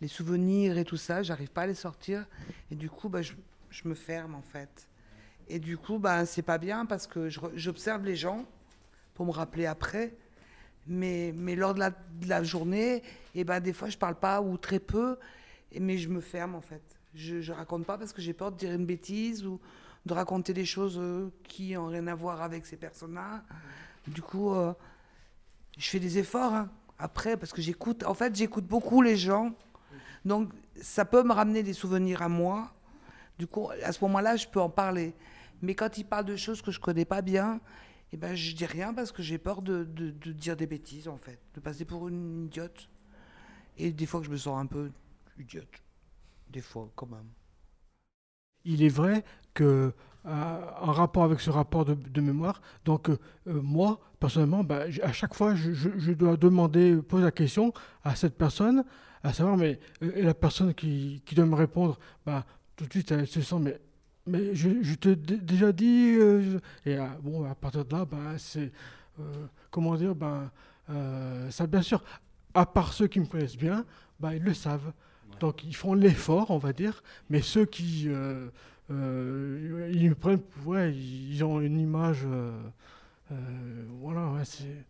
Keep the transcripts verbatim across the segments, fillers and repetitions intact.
les souvenirs et tout ça, j'arrive pas à les sortir. Et du coup, bah, je, je me ferme en fait. Et du coup, bah, c'est pas bien parce que je re- j'observe les gens pour me rappeler après. Mais, mais lors de la, de la journée, et ben, des fois, je parle pas ou très peu, et- mais je me ferme en fait. Je, je raconte pas parce que j'ai peur de dire une bêtise ou de raconter des choses euh, qui n'ont rien à voir avec ces personnes-là. Du coup, euh, je fais des efforts hein, après parce que j'écoute. En fait, j'écoute beaucoup les gens. Donc, ça peut me ramener des souvenirs à moi. Du coup, à ce moment-là, je peux en parler. Mais quand ils parlent de choses que je connais pas bien, eh ben, je dis rien parce que j'ai peur de, de- de dire des bêtises, en fait. De passer pour une idiote. Et des fois que je me sens un peu idiote. Des fois, quand même. Il est vrai que, euh, en rapport avec ce rapport de, de mémoire, donc euh, euh, moi, personnellement, bah, j- à chaque fois, je, je- je dois demander, poser la question à cette personne, à savoir, mais euh, et la personne qui, qui doit me répondre, bah, tout de suite, elle se sent, mais, mais je, je t'ai dé- déjà dit, euh, je- et euh, bon, à partir de là, bah, c'est, euh, comment dire, bah, euh, ça, bien sûr, à part ceux qui me connaissent bien, bah, ils le savent. Donc ils font l'effort, on va dire, mais ceux qui euh, euh, ils me prennent, ouais, ils ont une image, euh, euh, voilà, ouais, c'est.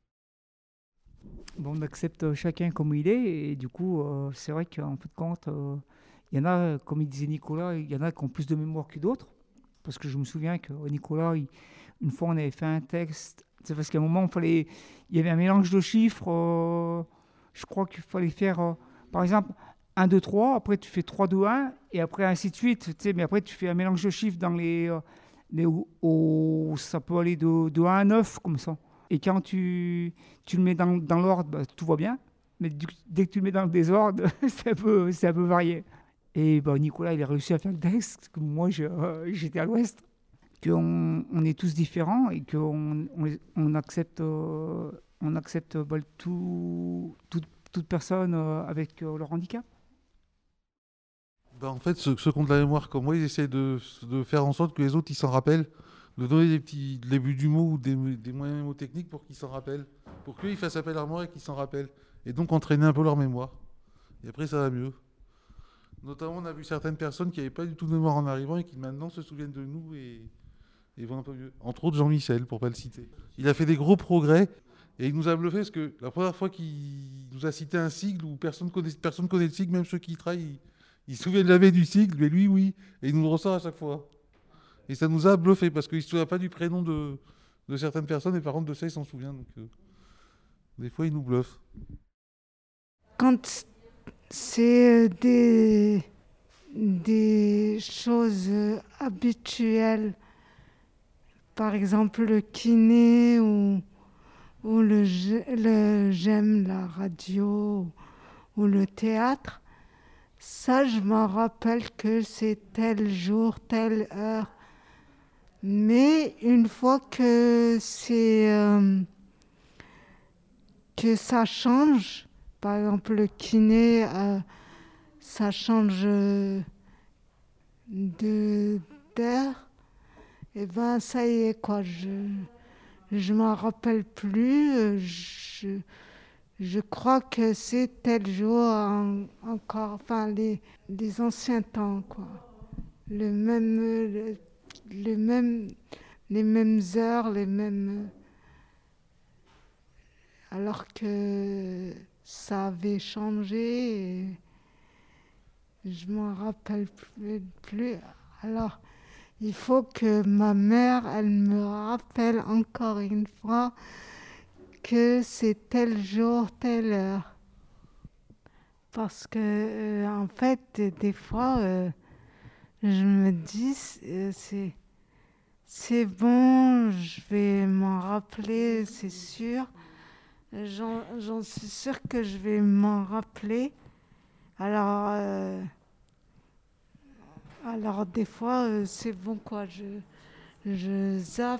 Bon, on accepte chacun comme il est, et du coup, euh, c'est vrai qu'en fin de compte, euh, il y en a, comme il disait Nicolas, il y en a qui ont plus de mémoire que d'autres. Parce que je me souviens que Nicolas, il- une fois, on avait fait un texte. C'est parce qu'à un moment, il fallait, il y avait un mélange de chiffres. euh, je crois qu'il fallait faire, euh, par exemple, un, deux, trois. Après, tu fais trois, deux, un. Et après, ainsi de suite. Tu sais, mais après, tu fais un mélange de chiffres dans les. euh, les au- au- ça peut aller de, de un à neuf, comme ça. Et quand tu, tu le mets dans, dans l'ordre, bah, tout va bien. Mais du- dès que tu le mets dans le désordre, ça peut, ça peut varier. Et bah, Nicolas, il a réussi à faire le texte, que moi, je- euh, j'étais à l'ouest. Qu'on on est tous différents et qu'on on, on accepte, euh, on accepte bah, tout, toute, toute personne euh, avec euh, leur handicap. Bah, en fait, ceux, ceux qui ont de la mémoire comme moi, ils essayent de, de faire en sorte que les autres ils s'en rappellent, de donner des petits débuts du mot ou des, des moyens mnémotechniques pour qu'ils s'en rappellent, pour qu'ils fassent appel à leur mémoire et qu'ils s'en rappellent, et donc entraîner un peu leur mémoire. Et après, ça va mieux. Notamment, on a vu certaines personnes qui n'avaient pas du tout de mémoire en arrivant et qui maintenant se souviennent de nous et, et vont un peu mieux. Entre autres, Jean-Michel, pour pas le citer. Il a fait des gros progrès et il nous a bluffé parce que la première fois qu'il nous a cité un sigle où personne connaît, personne connaît le sigle, même ceux qui y travaillent, ils, ils se souviennent jamais du sigle, mais lui, oui. Et il nous le ressort à chaque fois. Et ça nous a bluffé parce qu'il ne se souvient pas du prénom de, de certaines personnes et par contre de ça, il s'en souvient. Donc, euh, des fois, il nous bluffe. Quand c'est des, des choses habituelles, par exemple le kiné ou, ou le, le j'aime la radio ou le théâtre, ça je m'en rappelle que c'est tel jour, telle heure. Mais une fois que c'est euh, que ça change, par exemple le kiné, euh, ça change de d'heure, et ben ça y est quoi, je je m'en rappelle plus, je, je crois que c'est tel jour en- encore, enfin les, les anciens temps quoi, le même, le, le même, les mêmes heures, les mêmes, alors que ça avait changé. Et je m'en rappelle plus, plus. Alors, il faut que ma mère, elle me rappelle encore une fois que c'est tel jour, telle heure. Parce que, euh, en fait, des fois, euh, je me dis, euh, c'est, c'est bon, je vais m'en rappeler, c'est sûr. J'en, j'en suis sûre que je vais m'en rappeler. Alors, euh, alors des fois, euh, c'est bon, quoi. Je, je zappe.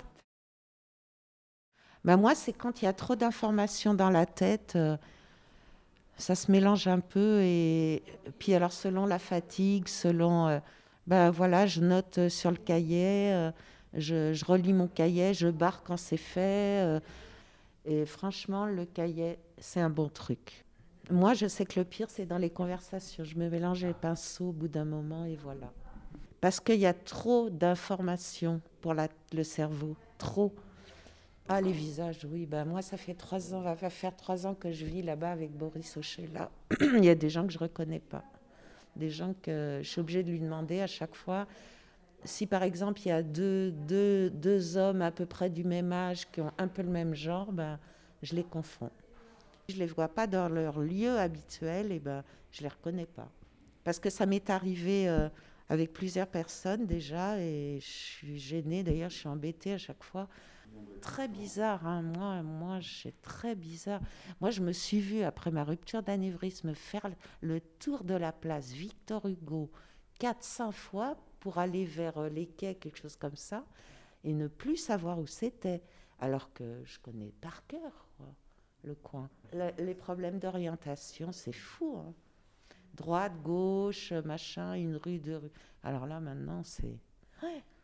Ben moi, c'est quand il y a trop d'informations dans la tête, euh, ça se mélange un peu. Et puis alors, selon la fatigue, selon... euh, ben voilà, je note sur le cahier, euh, je, je relis mon cahier, je barre quand c'est fait. euh, et franchement, le cahier, c'est un bon truc. Moi, je sais que le pire, c'est dans les conversations. Je me mélange les pinceaux au bout d'un moment et voilà. Parce qu'il y a trop d'informations pour la- le cerveau. Trop. Ah, les visages, oui. Ben, moi, ça fait trois ans, va va faire trois ans que je vis là-bas avec Boris Hochet. Là, il y a des gens que je ne reconnais pas. Des gens que je suis obligée de lui demander à chaque fois. Si, par exemple, il y a deux, deux, deux hommes à peu près du même âge qui ont un peu le même genre, ben, je les confonds. Je ne les vois pas dans leur lieu habituel, et ben, je ne les reconnais pas. Parce que ça m'est arrivé euh, avec plusieurs personnes déjà, et je suis gênée, d'ailleurs, je suis embêtée à chaque fois. Très bizarre, hein. moi, moi, c'est très bizarre. Moi, je me suis vue, après ma rupture d'anévrisme, faire le tour de la place Victor Hugo quatre, cinq fois pour aller vers euh, les quais, quelque chose comme ça, et ne plus savoir où c'était, alors que je connais par cœur quoi, le coin. Le- les problèmes d'orientation, c'est fou. Hein. Droite, gauche, machin, une rue, deux rues. Alors là, maintenant, c'est... Ouais.